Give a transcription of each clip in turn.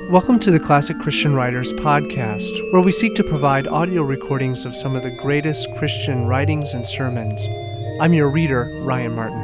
Welcome to the Classic Christian Writers podcast, where we seek to provide audio recordings of some of the greatest Christian writings and sermons. I'm your reader, Ryan Martin.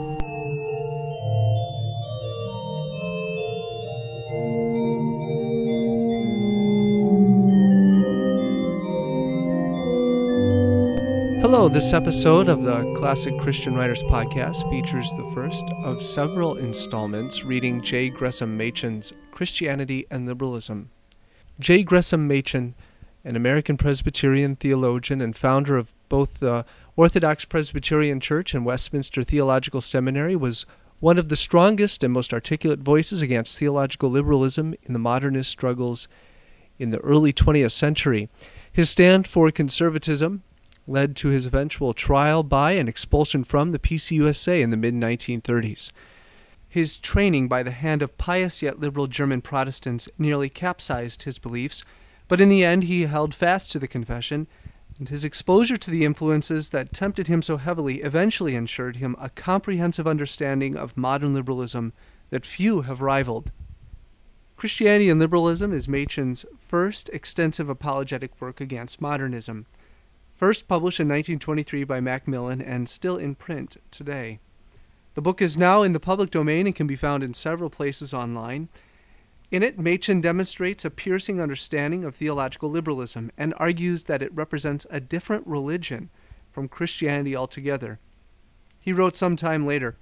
Hello, this episode of the Classic Christian Writers podcast features the first of several installments reading J. Gresham Machen's Christianity and Liberalism. J. Gresham Machen, an American Presbyterian theologian and founder of both the Orthodox Presbyterian Church and Westminster Theological Seminary, was one of the strongest and most articulate voices against theological liberalism in the modernist struggles in the early 20th century. His stand for conservatism led to his eventual trial by and expulsion from the PCUSA in the mid-1930s. His training by the hand of pious yet liberal German Protestants nearly capsized his beliefs, but in the end he held fast to the confession, and his exposure to the influences that tempted him so heavily eventually ensured him a comprehensive understanding of modern liberalism that few have rivaled. Christianity and Liberalism is Machen's first extensive apologetic work against modernism, first published in 1923 by Macmillan and still in print today. The book is now in the public domain and can be found in several places online. In it, Machen demonstrates a piercing understanding of theological liberalism and argues that it represents a different religion from Christianity altogether. He wrote sometime later,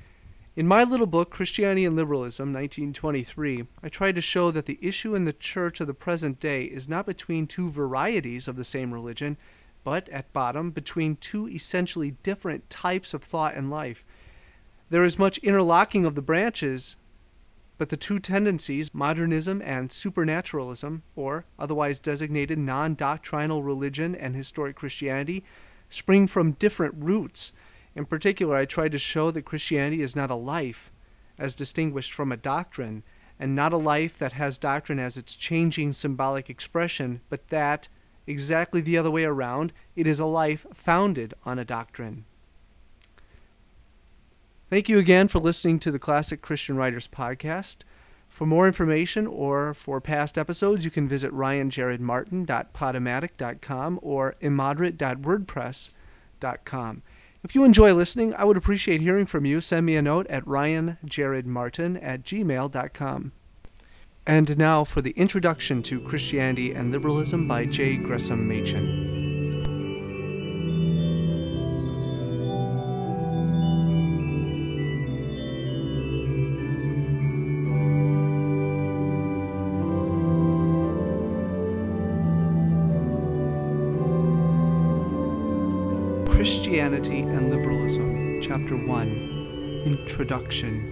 "In my little book, Christianity and Liberalism, 1923, I tried to show that the issue in the church of the present day is not between two varieties of the same religion, but, at bottom, between two essentially different types of thought and life. There is much interlocking of the branches, but the two tendencies, modernism and supernaturalism, or otherwise designated non-doctrinal religion and historic Christianity, spring from different roots. In particular, I tried to show that Christianity is not a life, as distinguished from a doctrine, and not a life that has doctrine as its changing symbolic expression, but that, exactly the other way around, it is a life founded on a doctrine." Thank you again for listening to the Classic Christian Writers podcast. For more information or for past episodes, you can visit ryanjaredmartin.podomatic.com or immoderate.wordpress.com. If you enjoy listening, I would appreciate hearing from you. Send me a note at ryanjaredmartin@gmail.com. And now for the introduction to Christianity and Liberalism by J. Gresham Machen. Christianity and Liberalism, Chapter 1, Introduction.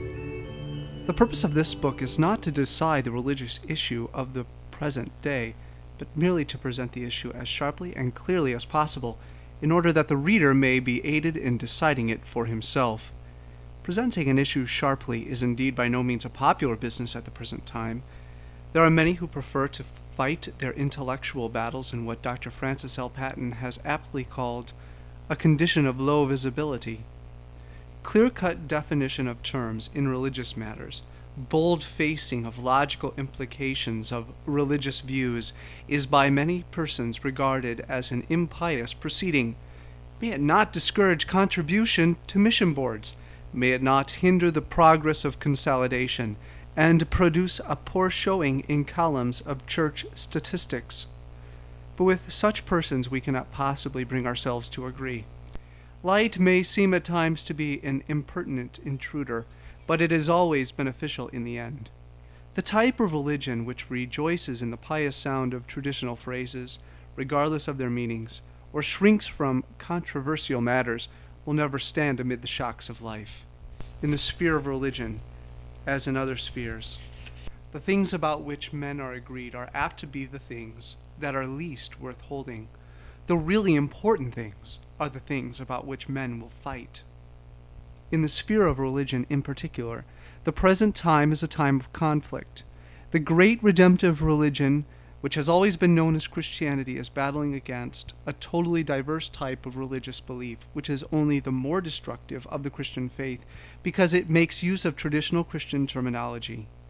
The purpose of this book is not to decide the religious issue of the present day, but merely to present the issue as sharply and clearly as possible, in order that the reader may be aided in deciding it for himself. Presenting an issue sharply is indeed by no means a popular business at the present time. There are many who prefer to fight their intellectual battles in what Dr. Francis L. Paton has aptly called a condition of low visibility. Clear-cut definition of terms in religious matters, bold facing of logical implications of religious views is by many persons regarded as an impious proceeding. May it not discourage contribution to mission boards, may it not hinder the progress of consolidation, and produce a poor showing in columns of church statistics. But with such persons we cannot possibly bring ourselves to agree. Light may seem at times to be an impertinent intruder, but it is always beneficial in the end. The type of religion which rejoices in the pious sound of traditional phrases, regardless of their meanings, or shrinks from controversial matters, will never stand amid the shocks of life. In the sphere of religion, as in other spheres, the things about which men are agreed are apt to be the things that are least worth holding. The really important things are the things about which men will fight. In the sphere of religion in particular, the present time is a time of conflict. The great redemptive religion, which has always been known as Christianity, is battling against a totally diverse type of religious belief, which is only the more destructive of the Christian faith because it makes use of traditional Christian terminology.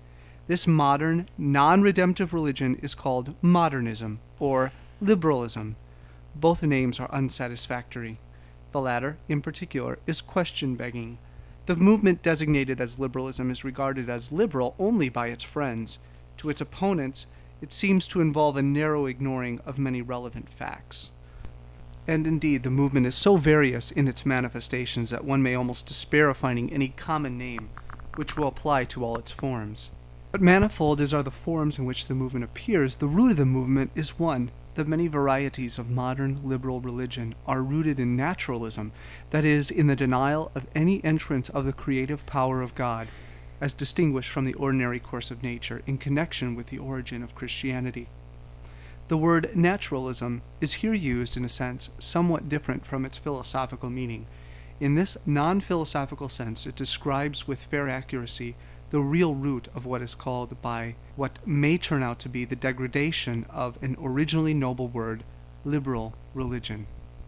This modern, non-redemptive religion is called modernism or liberalism. Both names are unsatisfactory. The latter, in particular, is question-begging. The movement designated as liberalism is regarded as liberal only by its friends. To its opponents, it seems to involve a narrow ignoring of many relevant facts. And indeed, the movement is so various in its manifestations that one may almost despair of finding any common name which will apply to all its forms. But manifold as are the forms in which the movement appears, the root of the movement is one. The many varieties of modern liberal religion are rooted in naturalism, that is, in the denial of any entrance of the creative power of God, as distinguished from the ordinary course of nature in connection with the origin of Christianity. The word naturalism is here used in a sense somewhat different from its philosophical meaning. In this non-philosophical sense, it describes with fair accuracy the real root of what is called by what may turn out to be the degradation of an originally noble word, liberal religion.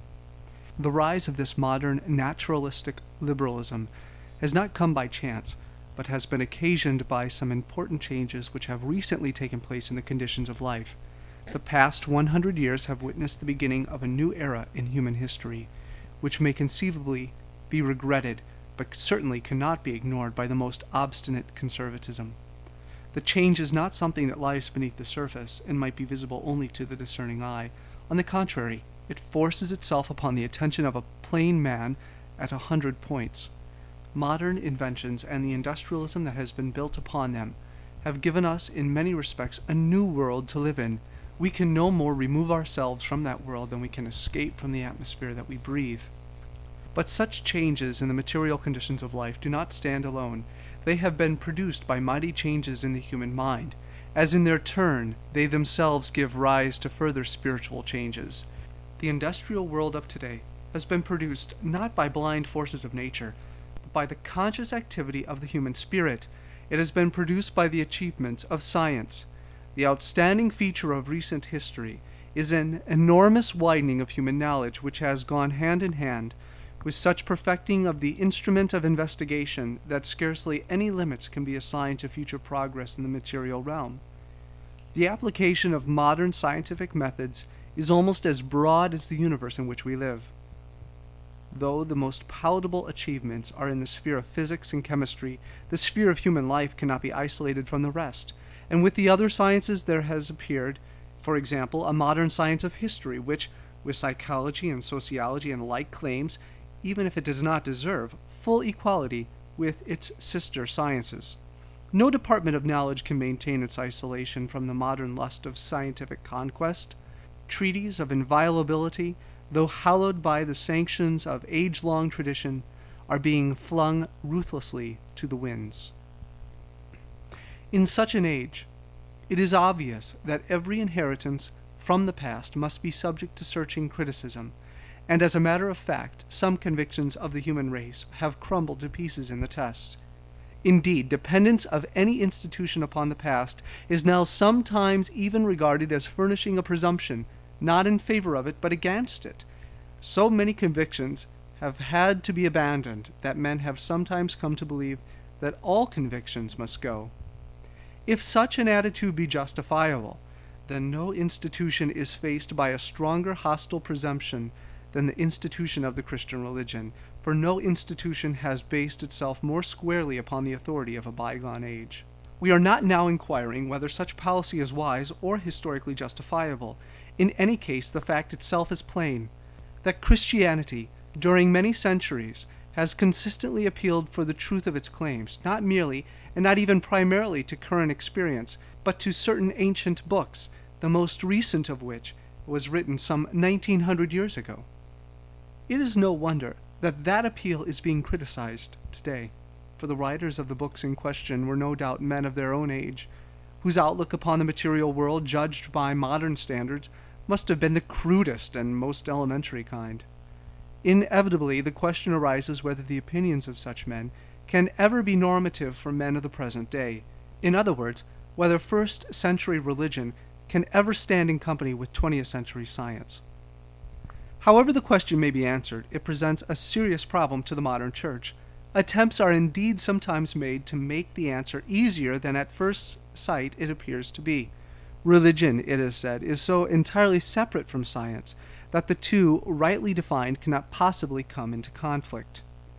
The rise of this modern naturalistic liberalism has not come by chance, but has been occasioned by some important changes which have recently taken place in the conditions of life. The past 100 years have witnessed the beginning of a new era in human history, which may conceivably be regretted, but certainly cannot be ignored by the most obstinate conservatism. The change is not something that lies beneath the surface and might be visible only to the discerning eye. On the contrary, it forces itself upon the attention of a plain man at 100 points. Modern inventions and the industrialism that has been built upon them have given us in many respects a new world to live in. We can no more remove ourselves from that world than we can escape from the atmosphere that we breathe. But such changes in the material conditions of life do not stand alone. They have been produced by mighty changes in the human mind, as in their turn they themselves give rise to further spiritual changes. The industrial world of today has been produced not by blind forces of nature, but by the conscious activity of the human spirit. It has been produced by the achievements of science. The outstanding feature of recent history is an enormous widening of human knowledge which has gone hand in hand with such perfecting of the instrument of investigation that scarcely any limits can be assigned to future progress in the material realm. The application of modern scientific methods is almost as broad as the universe in which we live. Though the most palatable achievements are in the sphere of physics and chemistry, the sphere of human life cannot be isolated from the rest. And with the other sciences there has appeared, for example, a modern science of history, which, with psychology and sociology and like claims, even if it does not deserve, full equality with its sister sciences. No department of knowledge can maintain its isolation from the modern lust of scientific conquest. Treaties of inviolability, though hallowed by the sanctions of age-long tradition, are being flung ruthlessly to the winds. In such an age, it is obvious that every inheritance from the past must be subject to searching criticism, and as a matter of fact, some convictions of the human race have crumbled to pieces in the test. Indeed, dependence of any institution upon the past is now sometimes even regarded as furnishing a presumption, not in favor of it, but against it. So many convictions have had to be abandoned that men have sometimes come to believe that all convictions must go. If such an attitude be justifiable, then no institution is faced by a stronger hostile presumption than the institution of the Christian religion, for no institution has based itself more squarely upon the authority of a bygone age. We are not now inquiring whether such policy is wise or historically justifiable. In any case, the fact itself is plain, that Christianity, during many centuries, has consistently appealed for the truth of its claims, not merely, and not even primarily, to current experience, but to certain ancient books, the most recent of which was written some 1900 years ago. It is no wonder that that appeal is being criticized today, for the writers of the books in question were no doubt men of their own age, whose outlook upon the material world, judged by modern standards, must have been the crudest and most elementary kind. Inevitably, the question arises whether the opinions of such men can ever be normative for men of the present day. In other words, whether first-century religion can ever stand in company with 20th century science. However the question may be answered, it presents a serious problem to the modern church. Attempts are indeed sometimes made to make the answer easier than at first sight it appears to be. Religion, it is said, is so entirely separate from science that the two, rightly defined, cannot possibly come into conflict.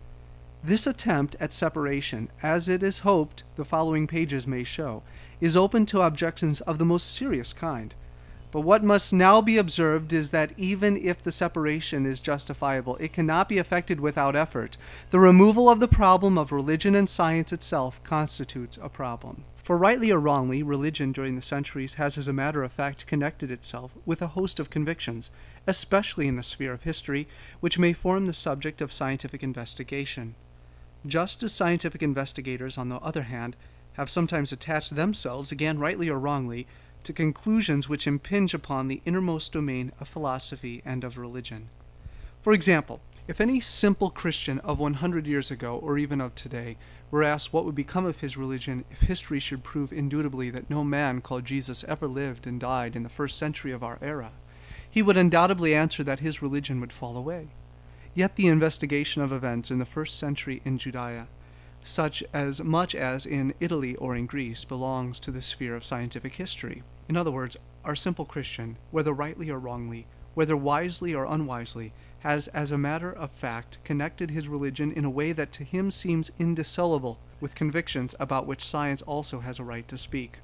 This attempt at separation, as it is hoped the following pages may show, is open to objections of the most serious kind. But what must now be observed is that even if the separation is justifiable, it cannot be effected without effort. The removal of the problem of religion and science itself constitutes a problem. For rightly or wrongly, religion during the centuries has as a matter of fact connected itself with a host of convictions, especially in the sphere of history, which may form the subject of scientific investigation. Just as scientific investigators, on the other hand, have sometimes attached themselves, again rightly or wrongly, to conclusions which impinge upon the innermost domain of philosophy and of religion. For example, if any simple Christian of 100 years ago, or even of today, were asked what would become of his religion if history should prove indubitably that no man called Jesus ever lived and died in the first century of our era, he would undoubtedly answer that his religion would fall away. Yet the investigation of events in the first century in Judea, such as much as in Italy or in Greece, belongs to the sphere of scientific history. In other words, our simple Christian, whether rightly or wrongly, whether wisely or unwisely, has as a matter of fact connected his religion in a way that to him seems indissoluble with convictions about which science also has a right to speak.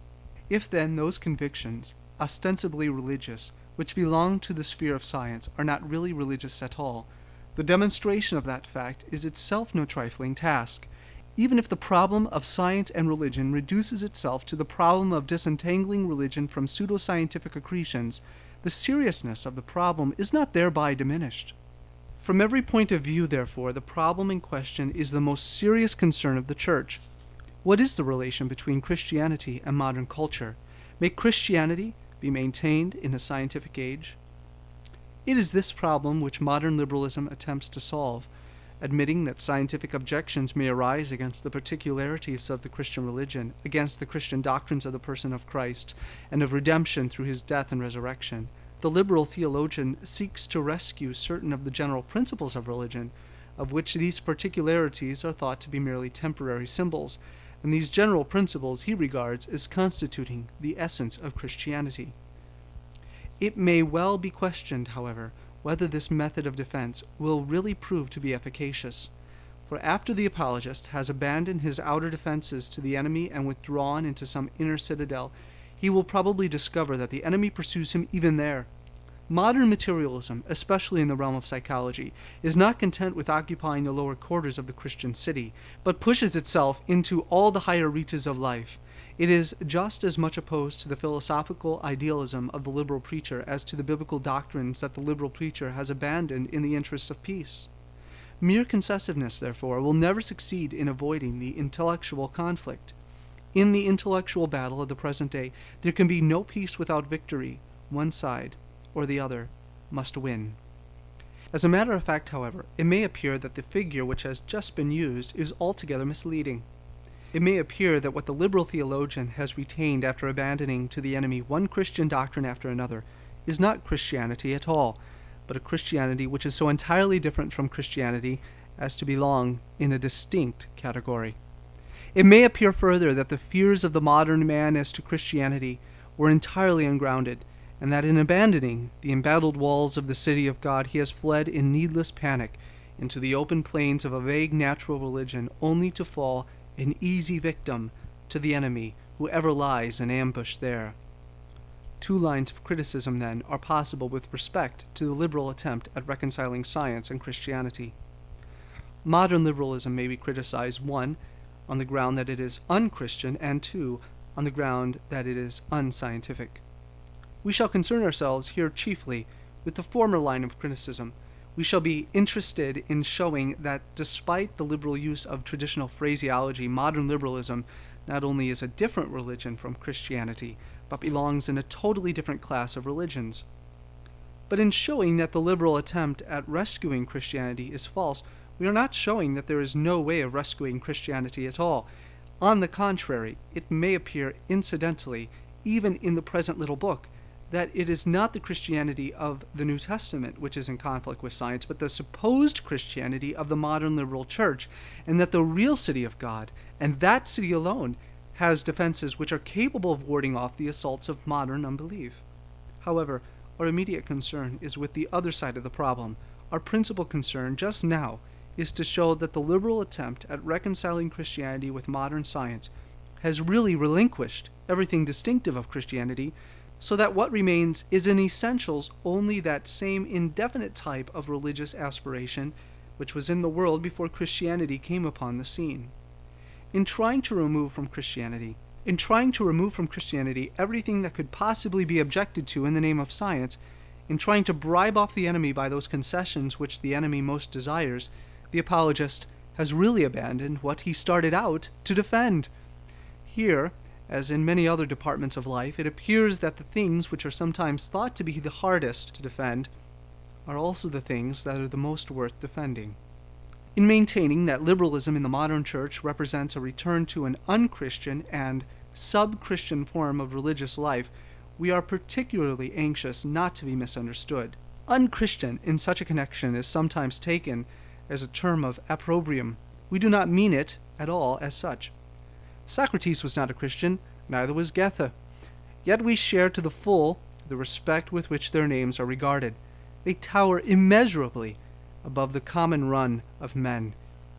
If then those convictions, ostensibly religious, which belong to the sphere of science, are not really religious at all, the demonstration of that fact is itself no trifling task. Even if the problem of science and religion reduces itself to the problem of disentangling religion from pseudoscientific accretions, the seriousness of the problem is not thereby diminished. From every point of view, therefore, the problem in question is the most serious concern of the Church. What is the relation between Christianity and modern culture? May Christianity be maintained in a scientific age? It is this problem which modern liberalism attempts to solve, admitting that scientific objections may arise against the particularities of the Christian religion, against the Christian doctrines of the person of Christ, and of redemption through his death and resurrection. The liberal theologian seeks to rescue certain of the general principles of religion, of which these particularities are thought to be merely temporary symbols, and these general principles he regards as constituting the essence of Christianity. It may well be questioned, however, whether this method of defense will really prove to be efficacious. For after the apologist has abandoned his outer defenses to the enemy and withdrawn into some inner citadel, he will probably discover that the enemy pursues him even there. Modern materialism, especially in the realm of psychology, is not content with occupying the lower quarters of the Christian city, but pushes itself into all the higher reaches of life. It is just as much opposed to the philosophical idealism of the liberal preacher as to the biblical doctrines that the liberal preacher has abandoned in the interests of peace. Mere concessiveness, therefore, will never succeed in avoiding the intellectual conflict. In the intellectual battle of the present day, there can be no peace without victory. One side or the other must win. As a matter of fact, however, it may appear that the figure which has just been used is altogether misleading. It may appear that what the liberal theologian has retained after abandoning to the enemy one Christian doctrine after another is not Christianity at all, but a Christianity which is so entirely different from Christianity as to belong in a distinct category. It may appear further that the fears of the modern man as to Christianity were entirely ungrounded, and that in abandoning the embattled walls of the city of God he has fled in needless panic into the open plains of a vague natural religion, only to fall an easy victim to the enemy who ever lies in ambush there. Two lines of criticism, then, are possible with respect to the liberal attempt at reconciling science and Christianity. Modern liberalism may be criticized, 1, on the ground that it is unchristian, and 2, on the ground that it is unscientific. We shall concern ourselves here chiefly with the former line of criticism. We shall be interested in showing that despite the liberal use of traditional phraseology, modern liberalism not only is a different religion from Christianity, but belongs in a totally different class of religions. But in showing that the liberal attempt at rescuing Christianity is false, we are not showing that there is no way of rescuing Christianity at all. On the contrary, it may appear incidentally, even in the present little book, that it is not the Christianity of the New Testament which is in conflict with science, but the supposed Christianity of the modern liberal church, and that the real city of God, and that city alone, has defenses which are capable of warding off the assaults of modern unbelief. However, our immediate concern is with the other side of the problem. Our principal concern just now is to show that the liberal attempt at reconciling Christianity with modern science has really relinquished everything distinctive of Christianity, so that what remains is in essentials only that same indefinite type of religious aspiration which was in the world before Christianity came upon the scene. In trying to remove from Christianity everything that could possibly be objected to in the name of science, in trying to bribe off the enemy by those concessions which the enemy most desires, the apologist has really abandoned what he started out to defend. Here, as in many other departments of life, it appears that the things which are sometimes thought to be the hardest to defend are also the things that are the most worth defending. In maintaining that liberalism in the modern church represents a return to an unchristian and sub-Christian form of religious life, we are particularly anxious not to be misunderstood. Unchristian in such a connection is sometimes taken as a term of opprobrium. We do not mean it at all as such. Socrates was not a Christian, neither was Goethe. Yet we share to the full the respect with which their names are regarded. They tower immeasurably above the common run of men.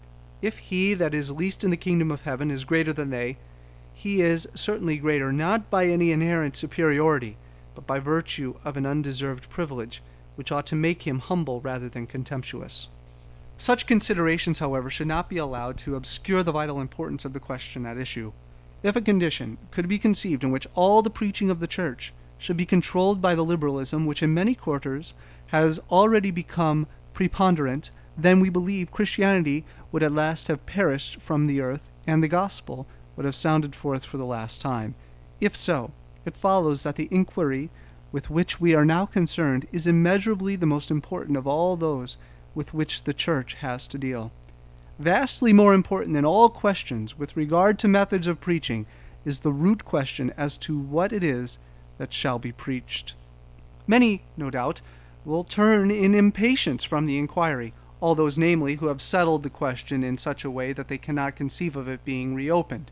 If he that is least in the kingdom of heaven is greater than they, he is certainly greater not by any inherent superiority, but by virtue of an undeserved privilege, which ought to make him humble rather than contemptuous. Such considerations, however, should not be allowed to obscure the vital importance of the question at issue. If a condition could be conceived in which all the preaching of the Church should be controlled by the liberalism which in many quarters has already become preponderant, then we believe Christianity would at last have perished from the earth, and the gospel would have sounded forth for the last time. If so, it follows that the inquiry with which we are now concerned is immeasurably the most important of all those with which the Church has to deal. Vastly more important than all questions with regard to methods of preaching is the root question as to what it is that shall be preached. Many, no doubt, will turn in impatience from the inquiry, all those, namely, who have settled the question in such a way that they cannot conceive of it being reopened.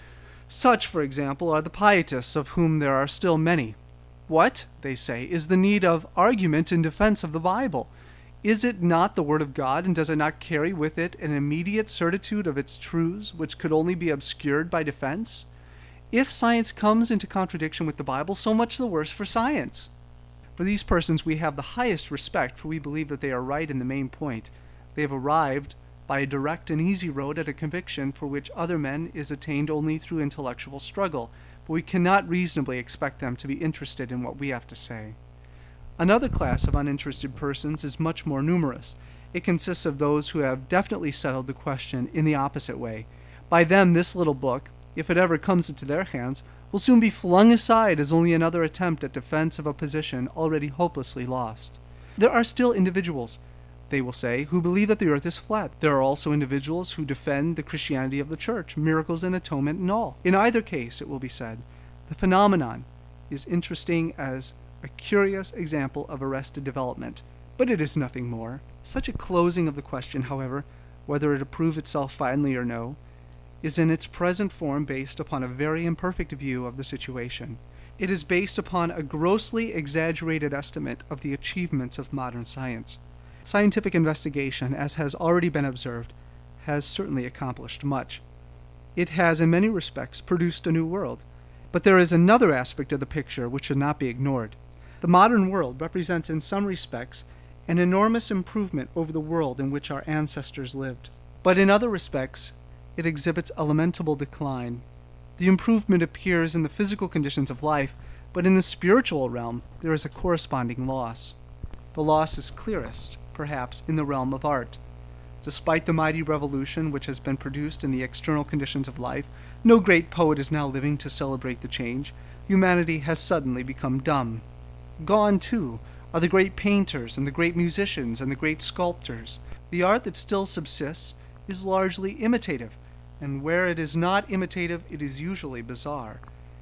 Such, for example, are the pietists, of whom there are still many. What, they say, is the need of argument in defense of the Bible? Is it not the Word of God, and does it not carry with it an immediate certitude of its truths, which could only be obscured by defense? If science comes into contradiction with the Bible, so much the worse for science. For these persons we have the highest respect, for we believe that they are right in the main point. They have arrived by a direct and easy road at a conviction for which other men is attained only through intellectual struggle, but we cannot reasonably expect them to be interested in what we have to say. Another class of uninterested persons is much more numerous. It consists of those who have definitely settled the question in the opposite way. By them, this little book, if it ever comes into their hands, will soon be flung aside as only another attempt at defense of a position already hopelessly lost. There are still individuals, they will say, who believe that the earth is flat. There are also individuals who defend the Christianity of the Church, miracles and atonement and all. In either case, it will be said, the phenomenon is interesting as a curious example of arrested development, but it is nothing more. Such a closing of the question, however, whether it approve itself finally or no, is in its present form based upon a very imperfect view of the situation. It is based upon a grossly exaggerated estimate of the achievements of modern science. Scientific investigation, as has already been observed, has certainly accomplished much. It has in many respects produced a new world. But there is another aspect of the picture which should not be ignored. The modern world represents in some respects an enormous improvement over the world in which our ancestors lived. But in other respects, it exhibits a lamentable decline. The improvement appears in the physical conditions of life, but in the spiritual realm there is a corresponding loss. The loss is clearest, perhaps, in the realm of art. Despite the mighty revolution which has been produced in the external conditions of life, no great poet is now living to celebrate the change. Humanity has suddenly become dumb. Gone, too, are the great painters and the great musicians and the great sculptors. The art that still subsists is largely imitative, and where it is not imitative, it is usually bizarre.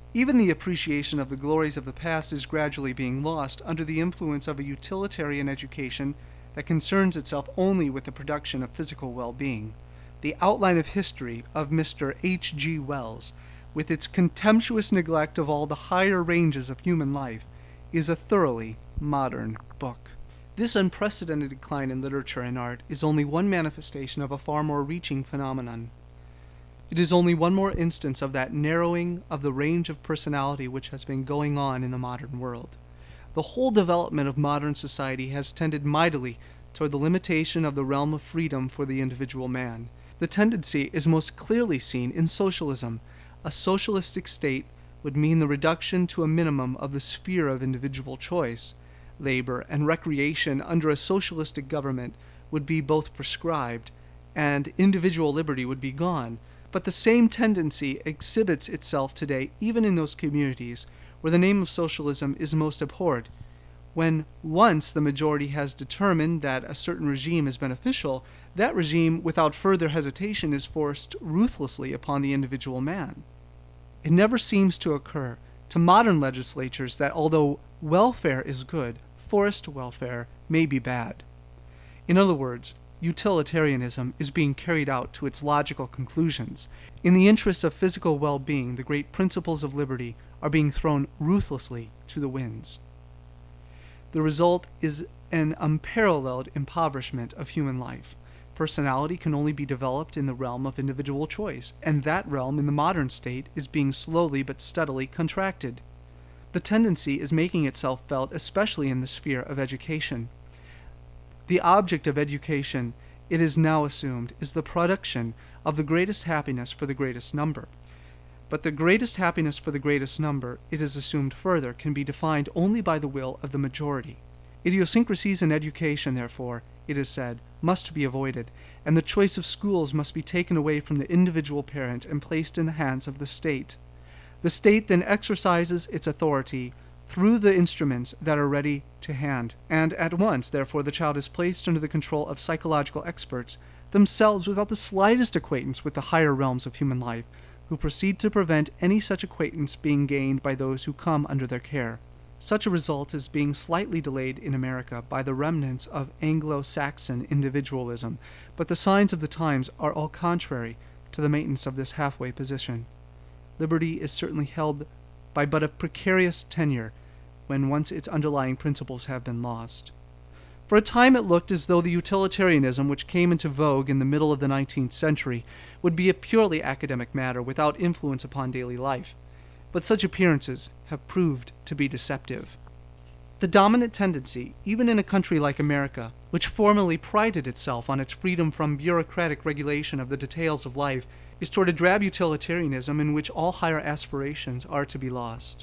Even the appreciation of the glories of the past is gradually being lost under the influence of a utilitarian education that concerns itself only with the production of physical well-being. The Outline of History of Mr. H.G. Wells, with its contemptuous neglect of all the higher ranges of human life, is a thoroughly modern book. This unprecedented decline in literature and art is only one manifestation of a far more reaching phenomenon. It is only one more instance of that narrowing of the range of personality which has been going on in the modern world. The whole development of modern society has tended mightily toward the limitation of the realm of freedom for the individual man. The tendency is most clearly seen in socialism. A socialistic state would mean the reduction to a minimum of the sphere of individual choice. Labor and recreation under a socialistic government would be both prescribed, and individual liberty would be gone. But the same tendency exhibits itself today even in those communities where the name of socialism is most abhorred. When once the majority has determined that a certain regime is beneficial, that regime without further hesitation is forced ruthlessly upon the individual man. It never seems to occur to modern legislatures that although welfare is good, forced welfare may be bad. In other words, utilitarianism is being carried out to its logical conclusions. In the interests of physical well-being, the great principles of liberty are being thrown ruthlessly to the winds. The result is an unparalleled impoverishment of human life. Personality can only be developed in the realm of individual choice, and that realm in the modern state is being slowly but steadily contracted. The tendency is making itself felt especially in the sphere of education. The object of education, it is now assumed, is the production of the greatest happiness for the greatest number. But the greatest happiness for the greatest number, it is assumed further, can be defined only by the will of the majority. Idiosyncrasies in education, therefore, it is said, must be avoided, and the choice of schools must be taken away from the individual parent and placed in the hands of the state. The state then exercises its authority through the instruments that are ready to hand, and at once, therefore, the child is placed under the control of psychological experts, themselves without the slightest acquaintance with the higher realms of human life, who proceed to prevent any such acquaintance being gained by those who come under their care. Such a result is being slightly delayed in America by the remnants of Anglo-Saxon individualism, but the signs of the times are all contrary to the maintenance of this halfway position. Liberty is certainly held by but a precarious tenure when once its underlying principles have been lost. For a time it looked as though the utilitarianism which came into vogue in the middle of the 19th century would be a purely academic matter without influence upon daily life, but such appearances have proved to be deceptive. The dominant tendency, even in a country like America, which formerly prided itself on its freedom from bureaucratic regulation of the details of life, is toward a drab utilitarianism in which all higher aspirations are to be lost.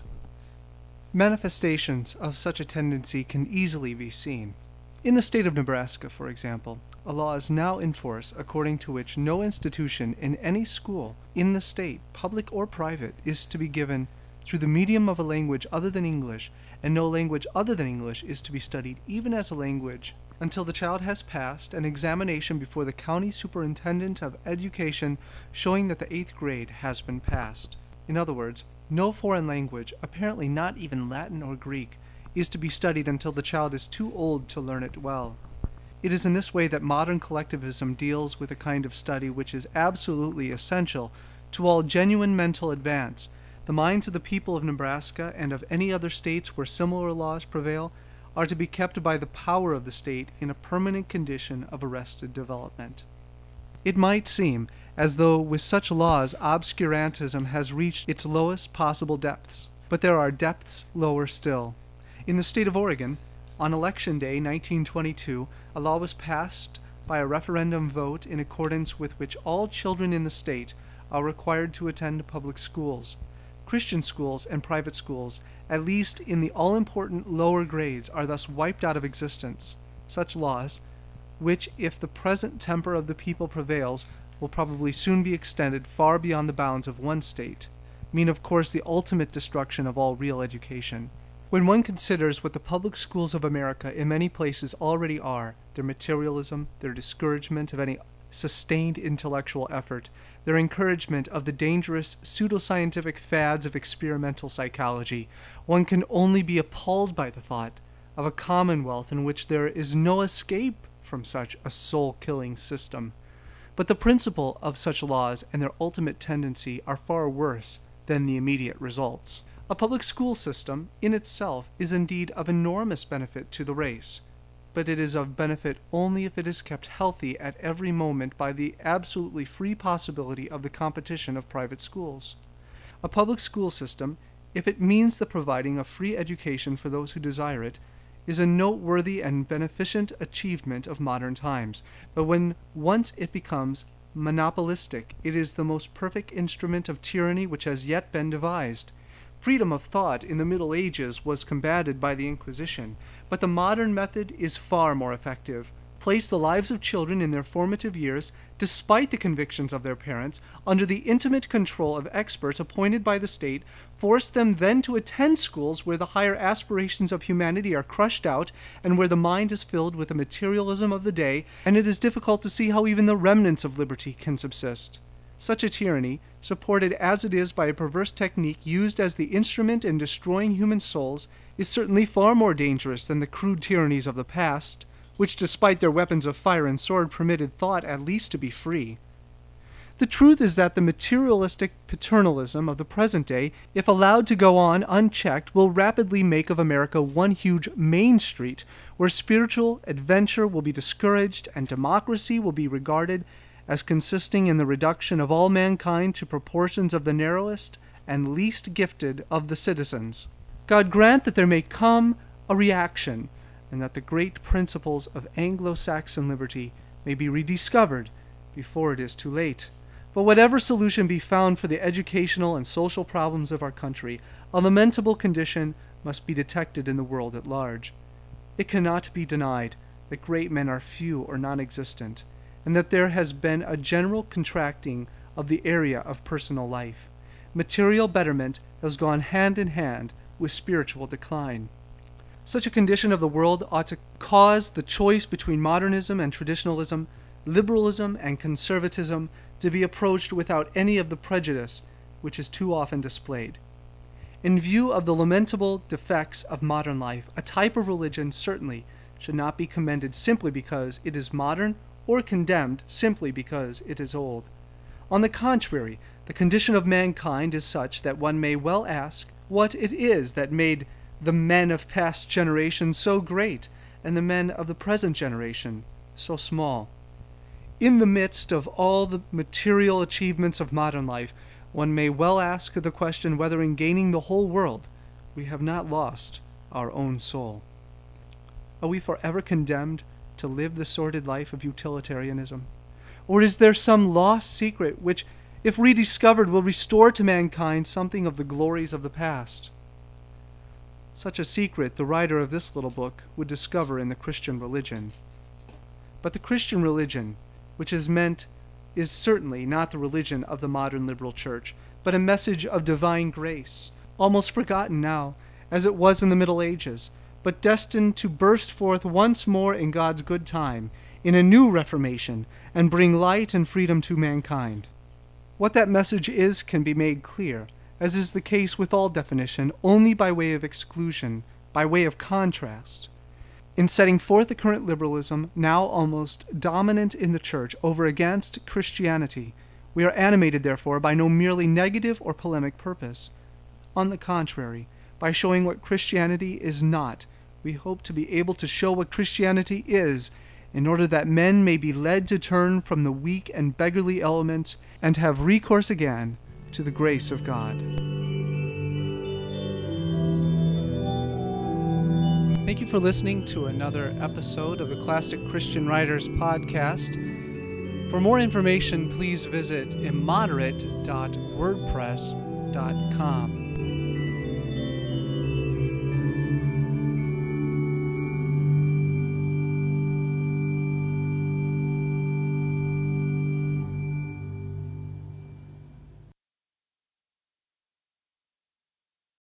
Manifestations of such a tendency can easily be seen. In the state of Nebraska, for example, a law is now in force according to which no institution in any school in the state, public or private, is to be given through the medium of a language other than English, and no language other than English is to be studied even as a language until the child has passed an examination before the county superintendent of education showing that the 8th grade has been passed. In other words, no foreign language, apparently not even Latin or Greek, is to be studied until the child is too old to learn it well. It is in this way that modern collectivism deals with a kind of study which is absolutely essential to all genuine mental advance. The minds of the people of Nebraska and of any other states where similar laws prevail are to be kept by the power of the state in a permanent condition of arrested development. It might seem as though with such laws obscurantism has reached its lowest possible depths, but there are depths lower still. In the state of Oregon, on Election Day 1922, a law was passed by a referendum vote in accordance with which all children in the state are required to attend public schools. Christian schools and private schools, at least in the all-important lower grades, are thus wiped out of existence. Such laws, which, if the present temper of the people prevails, will probably soon be extended far beyond the bounds of one state, mean of course the ultimate destruction of all real education. When one considers what the public schools of America in many places already are, their materialism, their discouragement of any sustained intellectual effort, their encouragement of the dangerous pseudoscientific fads of experimental psychology, one can only be appalled by the thought of a commonwealth in which there is no escape from such a soul-killing system. But the principle of such laws and their ultimate tendency are far worse than the immediate results. A public school system, in itself, is indeed of enormous benefit to the race, but it is of benefit only if it is kept healthy at every moment by the absolutely free possibility of the competition of private schools. A public school system, if it means the providing of free education for those who desire it, is a noteworthy and beneficent achievement of modern times, but when once it becomes monopolistic, it is the most perfect instrument of tyranny which has yet been devised. Freedom of thought in the Middle Ages was combated by the Inquisition, but the modern method is far more effective. Place the lives of children in their formative years, despite the convictions of their parents, under the intimate control of experts appointed by the state, force them then to attend schools where the higher aspirations of humanity are crushed out and where the mind is filled with the materialism of the day, and it is difficult to see how even the remnants of liberty can subsist. Such a tyranny, supported as it is by a perverse technique used as the instrument in destroying human souls, is certainly far more dangerous than the crude tyrannies of the past, which despite their weapons of fire and sword permitted thought at least to be free. The truth is that the materialistic paternalism of the present day, if allowed to go on unchecked, will rapidly make of America one huge Main Street, where spiritual adventure will be discouraged and democracy will be regarded as consisting in the reduction of all mankind to proportions of the narrowest and least gifted of the citizens. God grant that there may come a reaction, and that the great principles of Anglo-Saxon liberty may be rediscovered before it is too late. But whatever solution be found for the educational and social problems of our country, a lamentable condition must be detected in the world at large. It cannot be denied that great men are few or non-existent, and that there has been a general contracting of the area of personal life. Material betterment has gone hand in hand with spiritual decline. Such a condition of the world ought to cause the choice between modernism and traditionalism, liberalism and conservatism, to be approached without any of the prejudice which is too often displayed. In view of the lamentable defects of modern life, a type of religion certainly should not be commended simply because it is modern or condemned simply because it is old. On the contrary, the condition of mankind is such that one may well ask what it is that made the men of past generations so great and the men of the present generation so small. In the midst of all the material achievements of modern life, one may well ask the question whether in gaining the whole world we have not lost our own soul. Are we forever condemned to live the sordid life of utilitarianism? Or is there some lost secret which, if rediscovered, will restore to mankind something of the glories of the past? Such a secret the writer of this little book would discover in the Christian religion. But the Christian religion, which is meant, is certainly not the religion of the modern liberal church, but a message of divine grace, almost forgotten now, as it was in the Middle Ages, but destined to burst forth once more in God's good time, in a new Reformation, and bring light and freedom to mankind. What that message is can be made clear, as is the case with all definition, only by way of exclusion, by way of contrast. In setting forth the current liberalism, now almost dominant in the Church, over against Christianity, we are animated, therefore, by no merely negative or polemic purpose. On the contrary, by showing what Christianity is not, we hope to be able to show what Christianity is, in order that men may be led to turn from the weak and beggarly element and have recourse again to the grace of God. Thank you for listening to another episode of the Classic Christian Writers Podcast. For more information, please visit immoderate.wordpress.com.